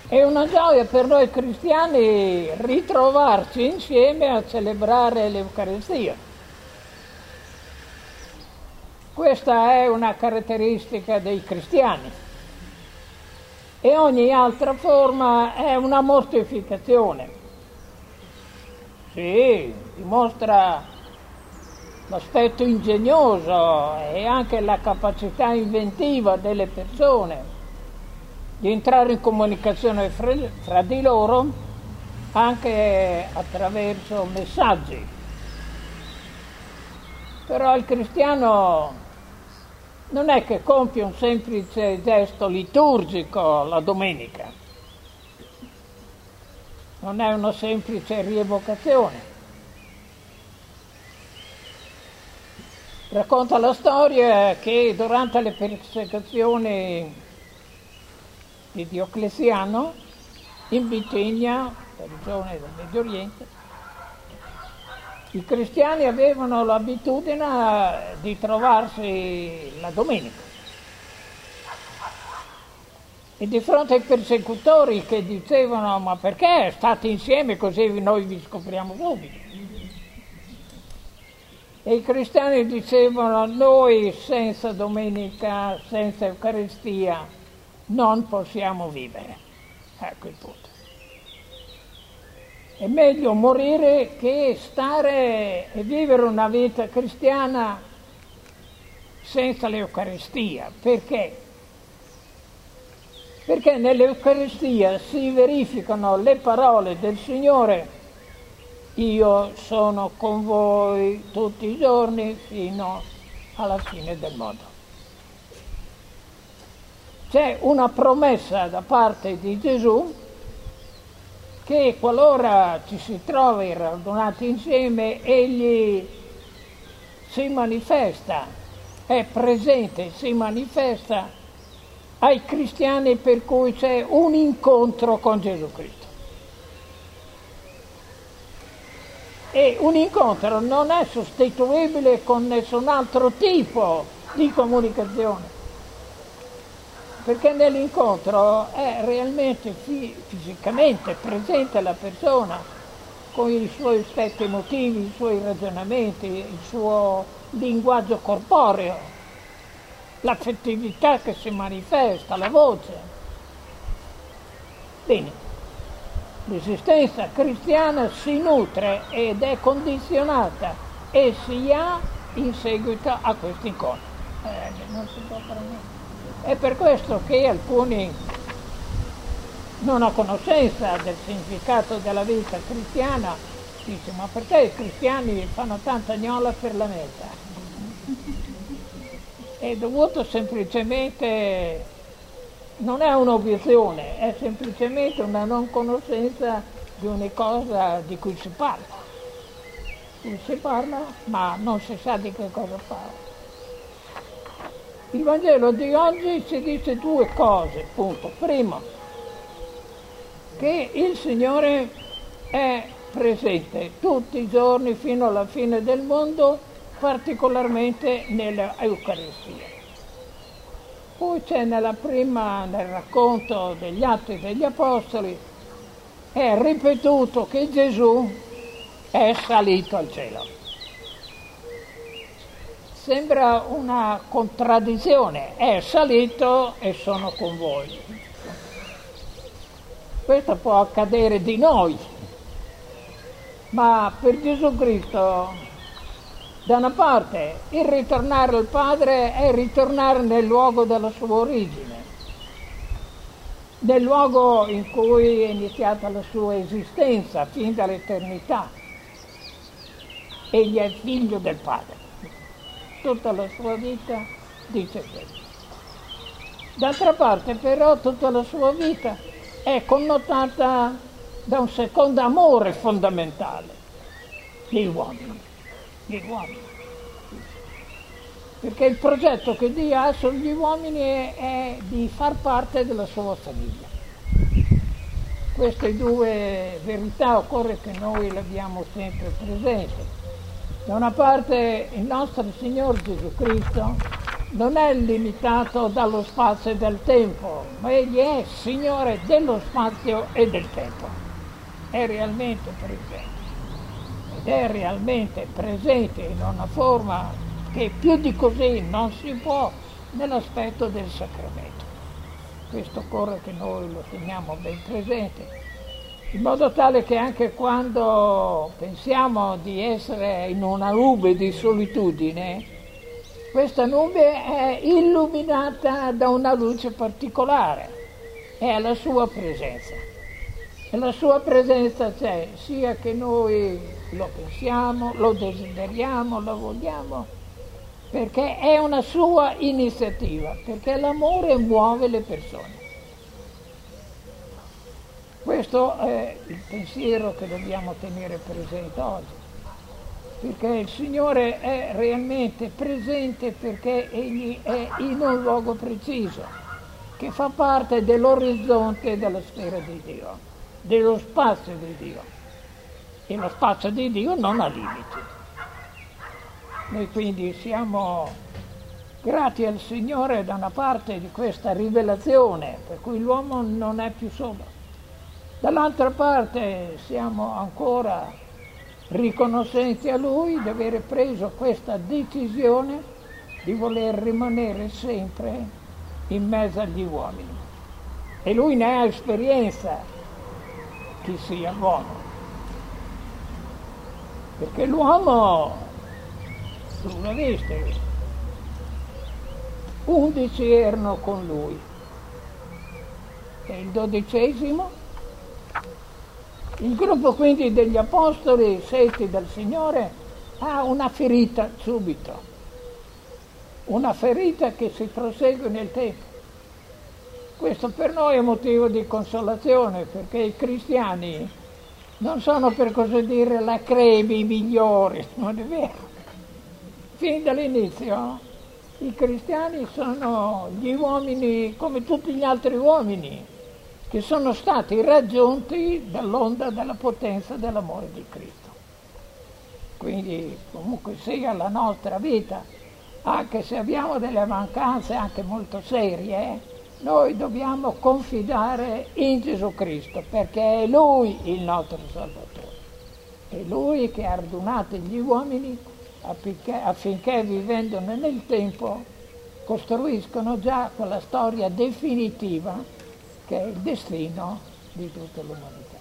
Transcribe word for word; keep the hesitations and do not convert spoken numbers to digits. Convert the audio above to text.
È una gioia per noi cristiani ritrovarci insieme a celebrare l'Eucaristia. Questa è una caratteristica dei cristiani e ogni altra forma è una mortificazione. Sì, dimostra l'aspetto ingegnoso e anche la capacità inventiva delle persone di entrare in comunicazione fra, fra di loro anche attraverso messaggi. Però il cristiano non è che compie un semplice gesto liturgico la domenica, non è una semplice rievocazione. Racconta la storia che durante le persecuzioni di Diocleziano in Bitinnia, la regione del Medio Oriente, i cristiani avevano l'abitudine di trovarsi la domenica e di fronte ai persecutori che dicevano ma perché state insieme così noi vi scopriamo subito, e i cristiani dicevano noi senza domenica, senza Eucaristia non possiamo vivere. Ecco il punto. È meglio morire che stare e vivere una vita cristiana senza l'Eucaristia. Perché? Perché nell'Eucaristia si verificano le parole del Signore: io sono con voi tutti i giorni fino alla fine del mondo. C'è una promessa da parte di Gesù che qualora ci si trovi radunati insieme, egli si manifesta, è presente, si manifesta ai cristiani per cui c'è un incontro con Gesù Cristo. E un incontro non è sostituibile con nessun altro tipo di comunicazione, perché nell'incontro è realmente fi- fisicamente presente la persona con i suoi aspetti emotivi, i suoi ragionamenti, il suo linguaggio corporeo, l'affettività che si manifesta, la voce. Bene, l'esistenza cristiana si nutre ed è condizionata e si ha in seguito a questo incontro. Eh, non si può fare niente. È per questo che alcuni, non a conoscenza del significato della vita cristiana, dicono ma perché i cristiani fanno tanta gnola per la messa? È dovuto semplicemente, non è un'obiezione, è semplicemente una non conoscenza di una cosa di cui si parla. Di cui si parla, ma non si sa di che cosa parla. Il Vangelo di oggi ci dice due cose, appunto. Primo, che il Signore è presente tutti i giorni fino alla fine del mondo, particolarmente nell'Eucaristia. Poi c'è nella prima, nel racconto degli Atti degli Apostoli, è ripetuto che Gesù è salito al cielo. Sembra una contraddizione, è salito e sono con voi. Questo può accadere di noi, ma per Gesù Cristo, da una parte, il ritornare al Padre è ritornare nel luogo della sua origine, nel luogo in cui è iniziata la sua esistenza fin dall'eternità. Egli è figlio del Padre. Tutta la sua vita dice questo. D'altra parte però tutta la sua vita è connotata da un secondo amore fondamentale, gli uomini, gli uomini. Perché il progetto che Dio ha sugli uomini è, è di far parte della sua famiglia. Queste due verità occorre che noi le abbiamo sempre presenti. Da una parte il nostro Signore Gesù Cristo non è limitato dallo spazio e dal tempo, ma egli è Signore dello spazio e del tempo. È realmente presente. Ed è realmente presente in una forma che più di così non si può nell'aspetto del sacramento. Questo occorre che noi lo teniamo ben presente, in modo tale che anche quando pensiamo di essere in una nube di solitudine, questa nube è illuminata da una luce particolare, è la sua presenza. E la sua presenza c'è, sia che noi lo pensiamo, lo desideriamo, lo vogliamo, perché è una sua iniziativa, perché l'amore muove le persone. Questo è il pensiero che dobbiamo tenere presente oggi, perché il Signore è realmente presente perché Egli è in un luogo preciso, che fa parte dell'orizzonte della sfera di Dio, dello spazio di Dio. E lo spazio di Dio non ha limiti. Noi quindi siamo grati al Signore da una parte di questa rivelazione, per cui l'uomo non è più solo. Dall'altra parte siamo ancora riconoscenti a Lui di aver preso questa decisione di voler rimanere sempre in mezzo agli uomini. E Lui ne ha esperienza, chi sia l'uomo. Perché l'uomo, tu l'hai visto, undici erano con Lui. E il dodicesimo? Il gruppo quindi degli apostoli, scelti dal Signore, ha una ferita subito, una ferita che si prosegue nel tempo. Questo per noi è motivo di consolazione, perché i cristiani non sono, per così dire, la cremi migliori, non è vero? Fin dall'inizio i cristiani sono gli uomini come tutti gli altri uomini, che sono stati raggiunti dall'onda della potenza dell'amore di Cristo. Quindi comunque sia la nostra vita, anche se abbiamo delle mancanze anche molto serie, noi dobbiamo confidare in Gesù Cristo, perché è Lui il nostro Salvatore. È Lui che ha radunato gli uomini affinché, affinché vivendo nel tempo costruiscono già quella storia definitiva che è il destino di tutta l'umanità.